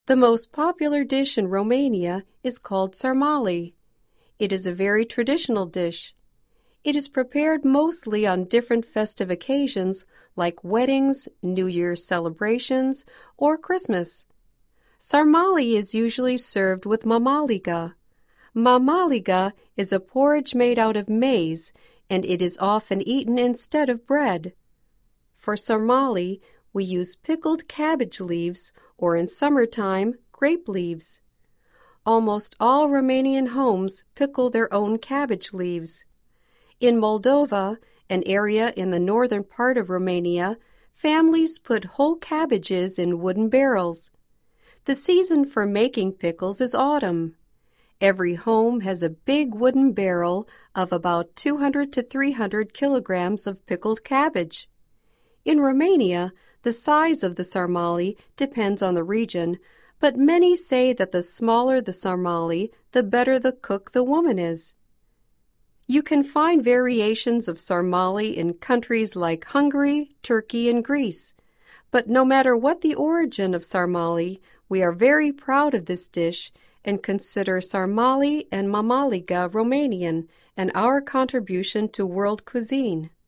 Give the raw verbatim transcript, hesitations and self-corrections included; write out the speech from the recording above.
The most popular dish in Romania is called sarmale. It is a very traditional dish. It is prepared mostly on different festive occasions like weddings, New Year's celebrations, or Christmas. Sarmale is usually served with mamaliga. Mamaliga is a porridge made out of maize, and it is often eaten instead of bread. For sarmale, we use pickled cabbage leaves, or in summertime, grape leaves. Almost all Romanian homes pickle their own cabbage leaves. In Moldova, an area in the northern part of Romania, families put whole cabbages in wooden barrels. The season for making pickles is autumn. Every home has a big wooden barrel of about two hundred to three hundred kilograms of pickled cabbage. In Romania, the size of the sarmale depends on the region, but many say that the smaller the sarmale, the better the cook the woman is. You can find variations of sarmale in countries like Hungary, Turkey, and Greece. But no matter what the origin of sarmale, we are very proud of this dish and consider sarmale and mamaliga Romanian and our contribution to world cuisine.